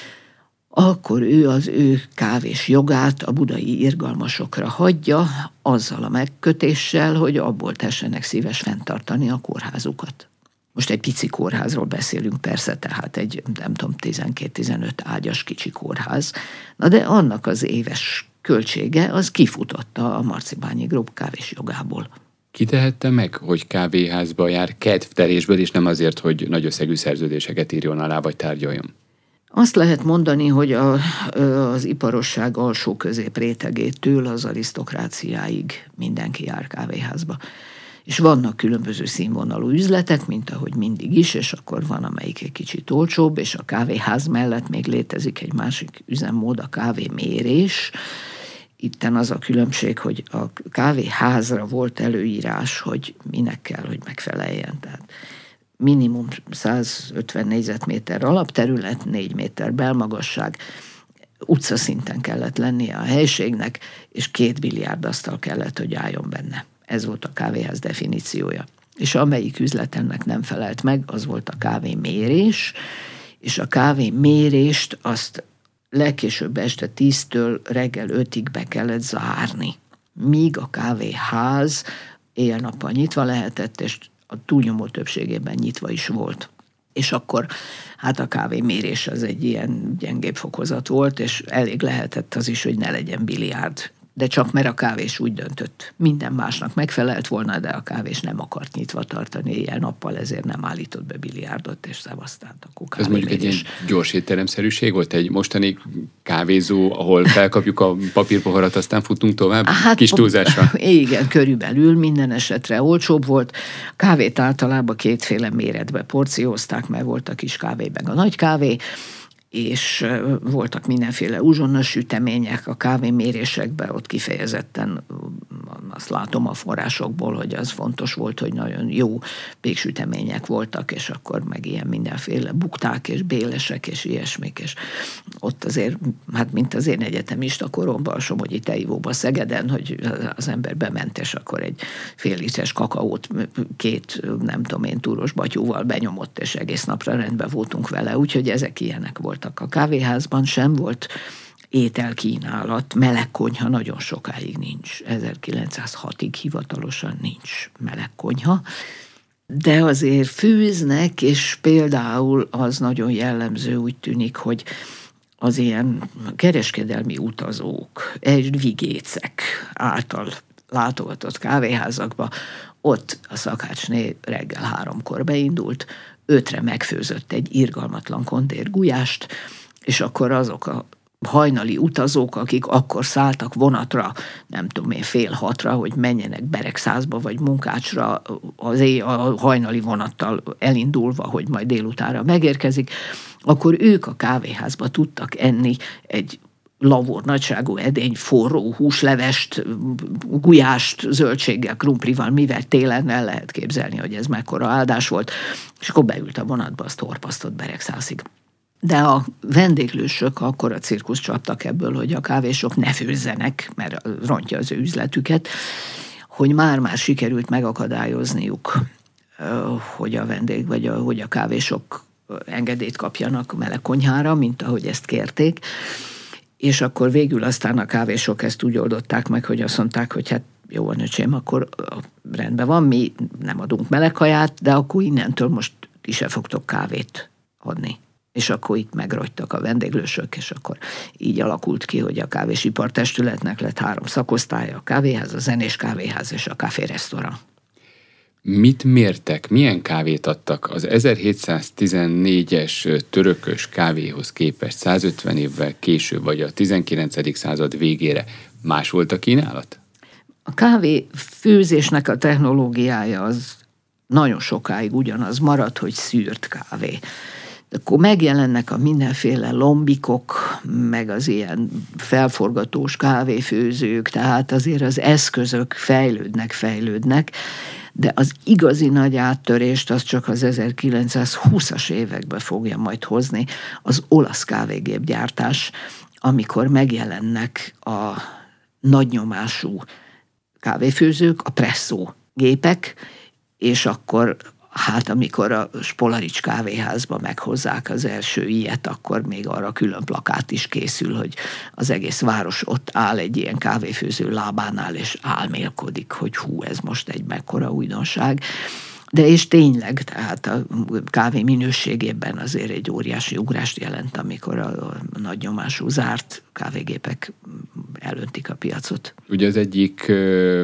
akkor ő az ő kávés jogát a budai irgalmasokra hagyja, azzal a megkötéssel, hogy abból tessenek szíves fenntartani a kórházukat. Most egy pici kórházról beszélünk persze, tehát egy, nem tudom, tizenkét-tizenöt ágyas kicsi kórház. Na de annak az éves költsége, az kifutotta a Marcibányi gróf kávés jogából. Ki tehette meg, hogy kávéházba jár kedvtelésből, és nem azért, hogy nagy összegű szerződéseket írjon alá, vagy tárgyaljon? Azt lehet mondani, hogy a, az iparosság alsó közép rétegétől az arisztokráciáig mindenki jár kávéházba. És vannak különböző színvonalú üzletek, mint ahogy mindig is, és akkor van, amelyik egy kicsit olcsóbb, és a kávéház mellett még létezik egy másik üzemmód, a kávémérés. Itten az a különbség, hogy a kávéházra volt előírás, hogy minek kell, hogy megfeleljen. Tehát minimum százötven négyzetméter alapterület, négy méter belmagasság, utcaszinten kellett lennie a helységnek, és két biliárdasztal kellett, hogy álljon benne. Ez volt a kávéház definíciója. És amelyik üzlet ennek nem felelt meg, az volt a kávémérés, és a kávémérést azt legkésőbb este tíztől reggel ötig be kellett zárni. Míg a kávéház éjjel-nappal nyitva lehetett, és a túlnyomó többségében nyitva is volt. És akkor hát a kávémérés az egy ilyen gyengébb fokozat volt, és elég lehetett az is, hogy ne legyen biliárd. De csak mert a kávés úgy döntött. Minden másnak megfelelt volna, de a kávés nem akart nyitva tartani éjjel-nappal, ezért nem állított be biliárdot, és szevasztált a kávémérés. Ez mondjuk egy ilyen gyors étteremszerűség volt? Egy mostani kávézó, ahol felkapjuk a papírpoharat, aztán futunk tovább? Hát, kis túlzásra. Igen, körülbelül minden esetre olcsóbb volt. Kávét általában kétféle méretbe porciózták, mert volt a kis kávé, meg a nagy kávé, és voltak mindenféle uzsonnas sütemények a kávémérésekben, ott kifejezetten azt látom a forrásokból, hogy az fontos volt, hogy nagyon jó péksütemények voltak, és akkor meg ilyen mindenféle bukták és bélesek és ilyesmik, és ott azért, hát mint az én egyetemista koromban, a Somogyi Teivóban Szegeden, hogy az ember bement, és akkor egy fél literes kakaót két, nem tudom én, túros batyúval benyomott, és egész napra rendben voltunk vele, úgyhogy ezek ilyenek voltak. A kávéházban sem volt ételkínálat, meleg konyha nagyon sokáig nincs. ezerkilencszázhatig hivatalosan nincs meleg konyha, de azért főznek, és például az nagyon jellemző, úgy tűnik, hogy az ilyen kereskedelmi utazók, egy vigécek által látogatott kávéházakba, ott a szakácsné reggel háromkor beindult, ötre megfőzött egy irgalmatlan kondér gulyást, és akkor azok a hajnali utazók, akik akkor szálltak vonatra, nem tudom én, fél hatra, hogy menjenek Beregszázba vagy Munkácsra az éj, a hajnali vonattal elindulva, hogy majd délutánra megérkezik, akkor ők a kávéházba tudtak enni egy lavor nagyságú edény, forró húslevest, gulyást, zöldséggel, krumplival, mivel télen el lehet képzelni, hogy ez mekkora áldás volt, és akkor beült a vonatba, azt horpasztott Beregszázig. De a vendéglősök akkor a cirkusz csaptak ebből, hogy a kávésok ne főzzenek, mert rontja az ő üzletüket, hogy már-már sikerült megakadályozniuk, hogy a vendég, vagy a, hogy a kávésok engedélyt kapjanak meleg konyhára, mint ahogy ezt kérték, és akkor végül aztán a kávésok ezt úgy oldották meg, hogy azt mondták, hogy hát jó van, öcsém, akkor rendben van, mi nem adunk meleg kaját, de akkor innentől most ti se fogtok kávét adni. És akkor itt megrogytak a vendéglősök, és akkor így alakult ki, hogy a kávésipartestületnek lett három szakosztálya, a kávéház, a zenés kávéház és a káféresztorán. Mit mértek, milyen kávét adtak az ezerhétszáztizennégyes törökös kávéhoz képest százötven évvel később, vagy a tizenkilencedik század végére más volt a kínálat? A kávé főzésnek a technológiája az nagyon sokáig ugyanaz maradt, hogy szűrt kávé. De akkor megjelennek a mindenféle lombikok, meg az ilyen felforgatós kávéfőzők, tehát azért az eszközök fejlődnek, fejlődnek, de az igazi nagy áttörést az csak az ezerkilencszázhúszas években fogja majd hozni az olasz kávégépgyártás, amikor megjelennek a nagynyomású kávéfőzők, a presszó gépek, és akkor hát amikor a Spolarics kávéházba meghozzák az első ilyet, akkor még arra külön plakát is készül, hogy az egész város ott áll egy ilyen kávéfőző lábánál, és álmélkodik, hogy hú, ez most egy mekkora újdonság. De és tényleg, tehát a kávé minőségében azért egy óriási ugrást jelent, amikor a nagynyomású zárt kávégépek elöntik a piacot. Ugye az egyik uh,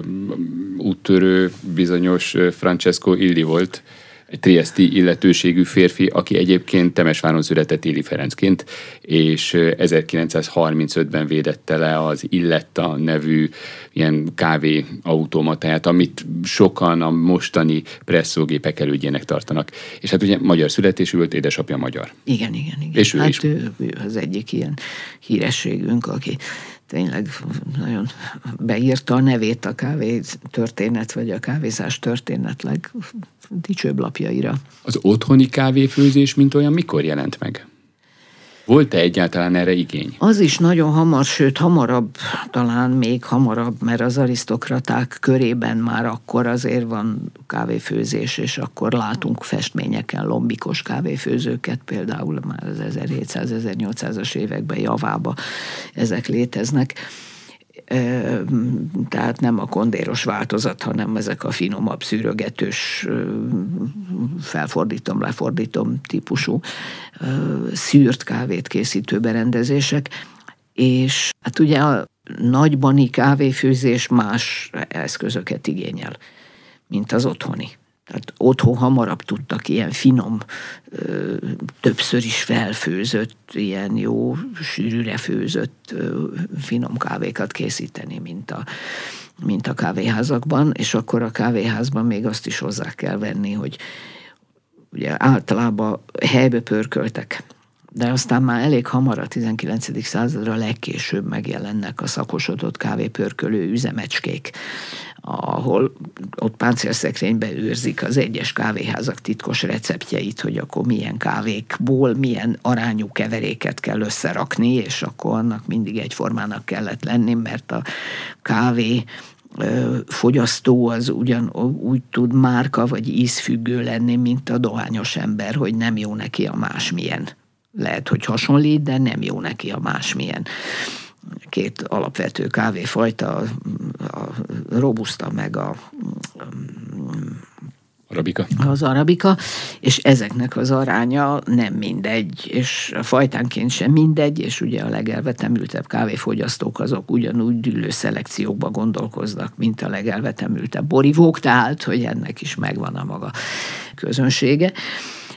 úttörő bizonyos Francesco Illy volt, egy trieszti illetőségű férfi, aki egyébként Temesváron született Illy Ferencként, és ezerkilencszázharmincötben védette le az Illetta nevű ilyen kávéautomatáját, amit sokan a mostani presszógépek elődjének tartanak. És hát ugye magyar születésű volt, édesapja magyar. Igen, igen, igen. És ő hát is. Ő, ő az egyik ilyen hírességünk, aki tényleg nagyon beírta a nevét a kávé történet, vagy a kávézás történet legdicsőbb lapjaira. Az otthoni kávéfőzés, mint olyan, mikor jelent meg? Volt-e egyáltalán erre igény? Az is nagyon hamar, sőt hamarabb, talán még hamarabb, mert az arisztokraták körében már akkor azért van kávéfőzés, és akkor látunk festményeken lombikos kávéfőzőket, például már az ezerhétszáz-ezernyolcszázas években Javába ezek léteznek. Tehát nem a kondéros változat, hanem ezek a finomabb, szűrögetős, felfordítom, lefordítom típusú szűrt kávét készítő berendezések, és hát ugye a nagybani kávéfőzés más eszközöket igényel, mint az otthoni. Tehát otthon hamarabb tudtak ilyen finom, többször is felfőzött, ilyen jó sűrűre főzött finom kávékat készíteni, mint a, mint a kávéházakban, és akkor a kávéházban még azt is hozzá kell venni, hogy ugye általában helybe pörköltek, de aztán már elég hamar a tizenkilencedik századra legkésőbb megjelennek a szakosodott kávépörkölő üzemecskék, ahol ott páncélszekrényben őrzik az egyes kávéházak titkos receptjeit, hogy akkor milyen kávékból milyen arányú keveréket kell összerakni, és akkor annak mindig egyformának kellett lenni, mert a kávé fogyasztó az ugyan úgy tud márka vagy ízfüggő lenni, mint a dohányos ember, hogy nem jó neki a másmilyen. Lehet, hogy hasonlít, de nem jó neki a másmilyen. Két alapvető kávéfajta, a robusta meg a arabika. Az arabika, és ezeknek az aránya nem mindegy, és fajtánként sem mindegy, és ugye a legelvetemültebb kávéfogyasztók azok ugyanúgy dűlő szelekciókba gondolkoznak, mint a legelvetemültebb borivók, tehát, hogy ennek is megvan a maga közönsége.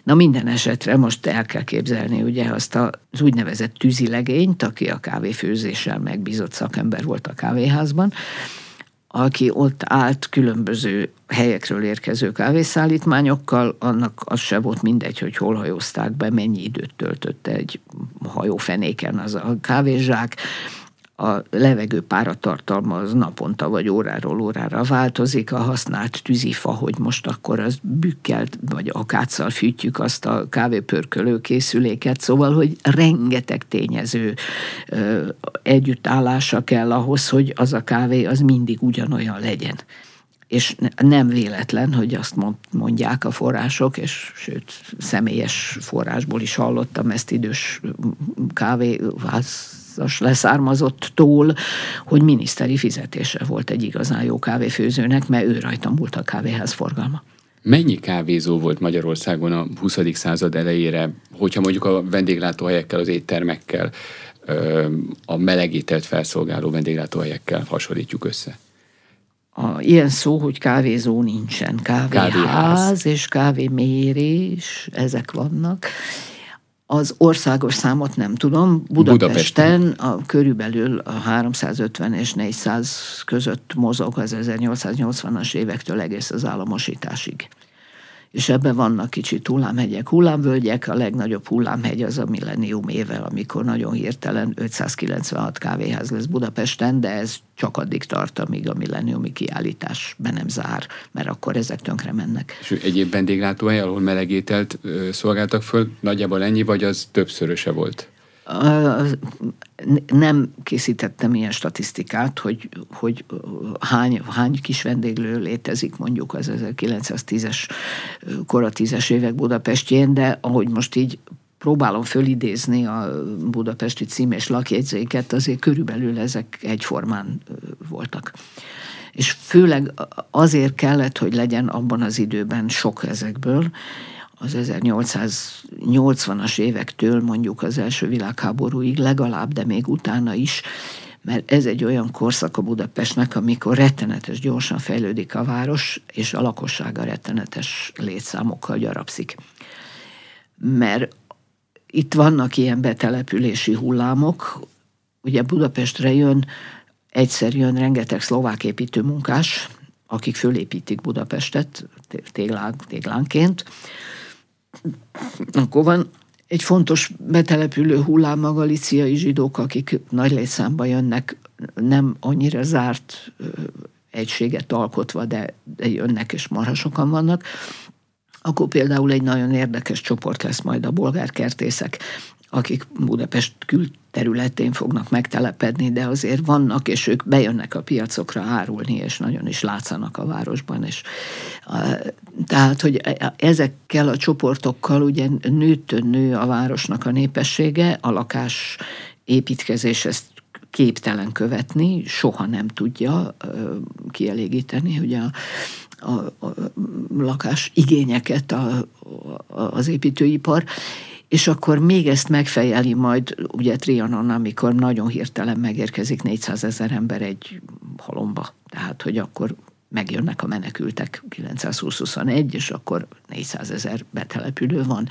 Na minden esetre most el kell képzelni ugye azt az úgynevezett tűzilegényt, aki a kávéfőzéssel megbízott szakember volt a kávéházban, aki ott állt különböző helyekről érkező kávészállítmányokkal, annak az se volt mindegy, hogy hol hajózták be, mennyi időt töltött egy hajófenéken az a kávézsák. A levegő páratartalma az naponta vagy óráról órára változik, a használt tűzifa, hogy most akkor az bükkelt vagy akáccal fűtjük azt a kávépörkölő készüléket, szóval, hogy rengeteg tényező ö, együttállása kell ahhoz, hogy az a kávé az mindig ugyanolyan legyen. És nem véletlen, hogy azt mondják a források, és sőt, személyes forrásból is hallottam ezt idős kávéház leszármazottól, hogy miniszteri fizetése volt egy igazán jó kávéfőzőnek, mert ő rajta múlt a kávéház forgalma. Mennyi kávézó volt Magyarországon a huszadik század elejére, hogyha mondjuk a vendéglátóhelyekkel, az éttermekkel, a melegételt felszolgáló vendéglátóhelyekkel hasonlítjuk össze? A, ilyen szó, hogy kávézó nincsen. Kávéház, kávéház és kávémérés, ezek vannak. Az országos számot nem tudom. Budapesten, Budapesten. A, körülbelül a háromszázötven és négyszáz között mozog az ezernyolcszáznyolcvanas évektől egész az államosításig. És ebben vannak kicsit hullámhegyek, hullámvölgyek, a legnagyobb hullámhegy az a millennium évvel, amikor nagyon hirtelen ötszázkilencvenhat kávéház lesz Budapesten, de ez csak addig tart, amíg a milleniumi kiállítás be nem zár, mert akkor ezek tönkre mennek. És egyéb vendéglátóhely, ahol melegételt szolgáltak föl, nagyjából ennyi, vagy az többszöröse volt? Nem készítettem ilyen statisztikát, hogy, hogy hány, hány kis vendéglő létezik mondjuk az ezerkilencszáztízes, kora tízes évek Budapestjén, de ahogy most így próbálom fölidézni a budapesti cím és lakjegyzéket, azért körülbelül ezek egyformán voltak. És főleg azért kellett, hogy legyen abban az időben sok ezekből, az ezernyolcszáznyolcvanas évektől mondjuk az első világháborúig legalább, de még utána is, mert ez egy olyan korszak a Budapestnek, amikor rettenetes gyorsan fejlődik a város, és a lakossága rettenetes létszámokkal gyarapszik. Mert itt vannak ilyen betelepülési hullámok, ugye Budapestre jön, egyszer jön rengeteg szlovák építőmunkás, akik fölépítik Budapestet téglán, téglánként. Akkor van egy fontos betelepülő hullám a galíciai zsidók, akik nagy létszámba jönnek, nem annyira zárt egységet alkotva, de, de jönnek és marha sokan vannak. Akkor például egy nagyon érdekes csoport lesz majd a bolgárkertészek, akik Budapest külterületén fognak megtelepedni, de azért vannak, és ők bejönnek a piacokra árulni, és nagyon is látszanak a városban. És, tehát, hogy ezekkel a csoportokkal ugye nőttön nő a városnak a népessége, a lakás építkezés ezt képtelen követni, soha nem tudja kielégíteni, ugye a A, a lakás igényeket a, a, az építőipar, és akkor még ezt megfejeli majd ugye Trianon, amikor nagyon hirtelen megérkezik négyszázezer ember egy halomba. Tehát, hogy akkor megjönnek a menekültek kilencszázhúsz-huszonegy, és akkor négyszázezer betelepülő van.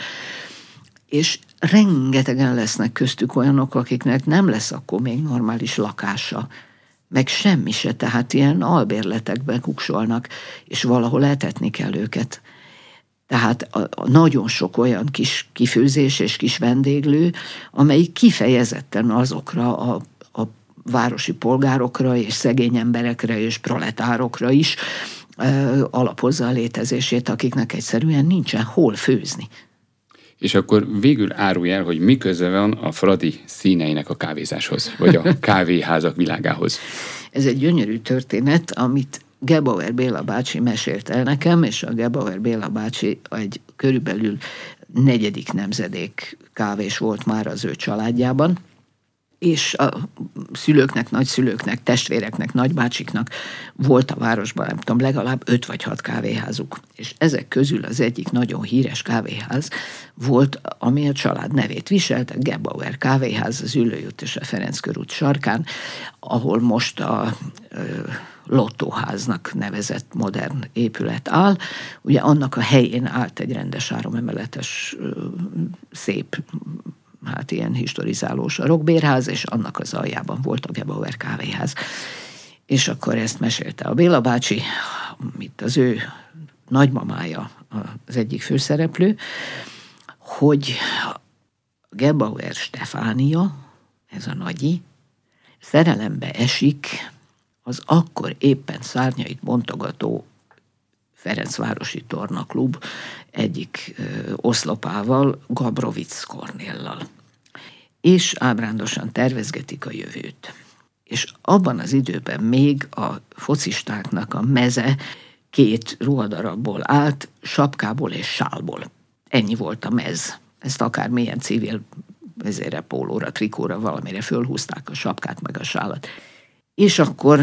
És rengetegen lesznek köztük olyanok, akiknek nem lesz akkor még normális lakása, meg semmi se, tehát ilyen albérletekbe kuksolnak, és valahol etetni kell őket. Tehát a, a nagyon sok olyan kis kifőzés és kis vendéglő, amelyik kifejezetten azokra a, a városi polgárokra és szegény emberekre és proletárokra is ö, alapozza a létezését, akiknek egyszerűen nincsen hol főzni. És akkor végül árulj el, hogy mi köze van a Fradi színeinek a kávézáshoz, vagy a kávéházak világához. Ez egy gyönyörű történet, amit Gebauer Béla bácsi mesélt el nekem, és a Gebauer Béla bácsi egy körülbelül negyedik nemzedék kávés volt már az ő családjában, és a szülőknek, nagyszülőknek, testvéreknek, nagybácsiknak volt a városban, nem tudom, legalább öt vagy hat kávéházuk. És ezek közül az egyik nagyon híres kávéház volt, ami a család nevét viselte, Gebauer kávéház, az Üllői út és a Ferenc körút sarkán, ahol most a ö, lottóháznak nevezett modern épület áll. Ugye annak a helyén állt egy rendes háromemeletes szép, hát ilyen historizálós sarokbérház, és annak az aljában volt a Gebauer kávéház. És akkor ezt mesélte a Béla bácsi, mint az ő nagymamája az egyik főszereplő, hogy Gebauer Stefánia, ez a nagyi, szerelembe esik az akkor éppen szárnyait bontogató Ferencvárosi Tornaklub egyik ö, oszlopával, Gabrovic Kornéllal. És ábrándosan tervezgetik a jövőt. És abban az időben még a focistáknak a meze két ruhadarabból állt, sapkából és sálból. Ennyi volt a mez. Ezt akár milyen civil vezére, pólóra, trikóra, valamire fölhúzták a sapkát meg a sálat. És akkor,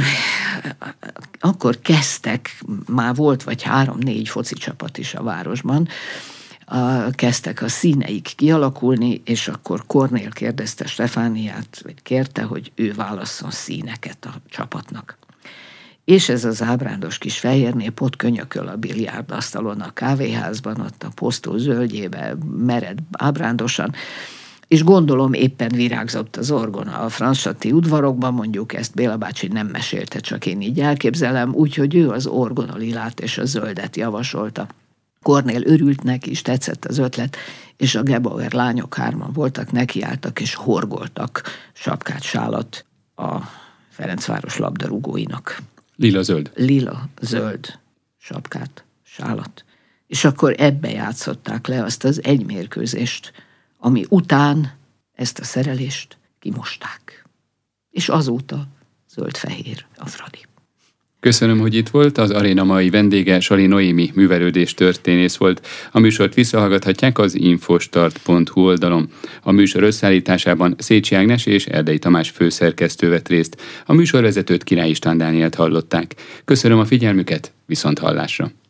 akkor kezdtek, már volt vagy három-négy foci csapat is a városban, a, kezdtek a színeik kialakulni, és akkor Kornél kérdezte Stefániát, vagy kérte, hogy ő válasszon színeket a csapatnak. És ez az ábrándos kis fehérnép ott könyököl a biliárdasztalon a kávéházban, ott a posztó zöldjébe mered ábrándosan, és gondolom éppen virágzott az orgona a Franzsatti udvarokban, mondjuk ezt Béla bácsi nem mesélte, csak én így elképzelem, úgyhogy ő az orgona lilát és a zöldet javasolta. Kornél örült neki, is tetszett az ötlet, és a Gebauer lányok hárman voltak, nekiálltak és horgoltak sapkát, sálat a Ferencváros labdarúgóinak. Lila-zöld. Lila-zöld sapkát, sálat. És akkor ebbe játszották le azt az egy mérkőzést, ami után ezt a szerelést kimosták. És azóta zöld-fehér a Fradi. Köszönöm, hogy itt volt. Az aréna mai vendége Sali Noémi művelődés történész volt. A műsort visszahallgathatják az infostart pont hu oldalon. A műsor összeállításában Szécsi Ágnes és Erdei Tamás főszerkesztő vett részt. A műsorvezetőt Király István Dánielt hallották. Köszönöm a figyelmüket, viszont hallásra.